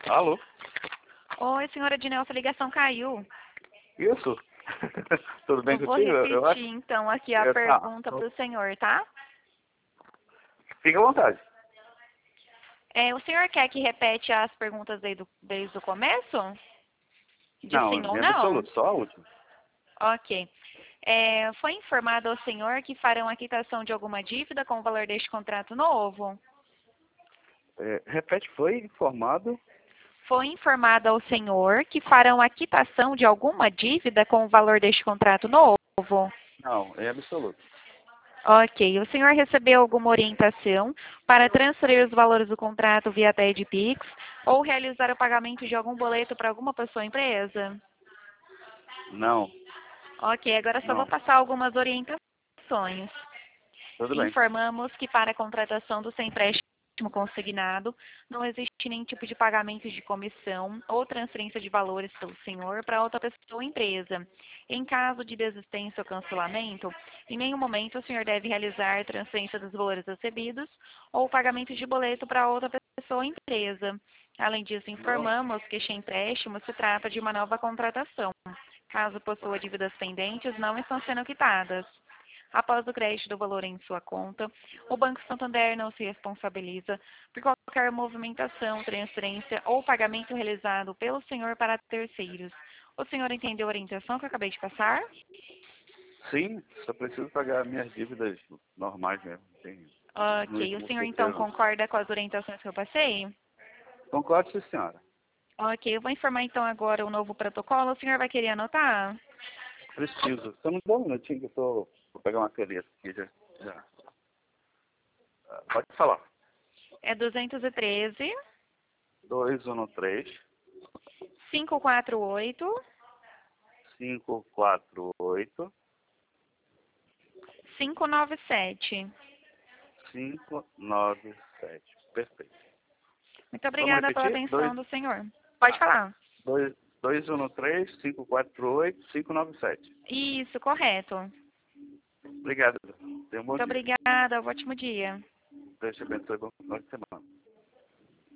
Alô? Oi, senhora Dinelsa, a ligação caiu. Isso? Tudo bem Eu vou contigo? Eu acho. repetir, então, aqui a pergunta para o senhor, tá? Fica à vontade. O senhor quer que repete as perguntas desde o começo? De Não, sim ou em não? absoluto, só a última. Ok. Foi informado ao senhor que farão a quitação de alguma dívida com o valor deste contrato novo? Repete, foi informado? Foi informado ao senhor que farão a quitação de alguma dívida com o valor deste contrato novo? Não, em absoluto. Ok. O senhor recebeu alguma orientação para transferir os valores do contrato via TED Pix ou realizar o pagamento de algum boleto para alguma pessoa ou empresa? Não, Ok. Agora só vou não. passar algumas orientações. Tudo bem. Informamos que para a contratação do sem empréstimo consignado, não existe nenhum tipo de pagamento de comissão ou transferência de valores pelo senhor para outra pessoa ou empresa. Em caso de desistência ou cancelamento, em nenhum momento o senhor deve realizar transferência dos valores recebidos ou pagamento de boleto para outra pessoa ou empresa. Além disso, informamos que este empréstimo se trata de uma nova contratação. Caso possua dívidas pendentes, não estão sendo quitadas. Após o crédito do valor em sua conta, o Banco Santander não se responsabiliza por qualquer movimentação, transferência ou pagamento realizado pelo senhor para terceiros. O senhor entendeu a orientação que eu acabei de passar? Sim, só preciso pagar minhas dívidas normais mesmo. Não Ok. O com senhor então terceiro. concorda com as orientações que eu passei? Concordo, sim, senhora. Ok. Eu vou informar então agora o novo protocolo. O senhor vai querer anotar? Preciso. Só me dá um minutinho que eu vou pegar uma caneta aqui já. Pode falar. É 213 213 548 548 597. 597. Perfeito. Muito Vamos obrigada pela repetir? atenção do senhor. Pode falar. 213 548 597. Isso, correto. Obrigado. Tenha um bom Muito dia. obrigada. Um ótimo dia. Deus te abençoe. Boa semana.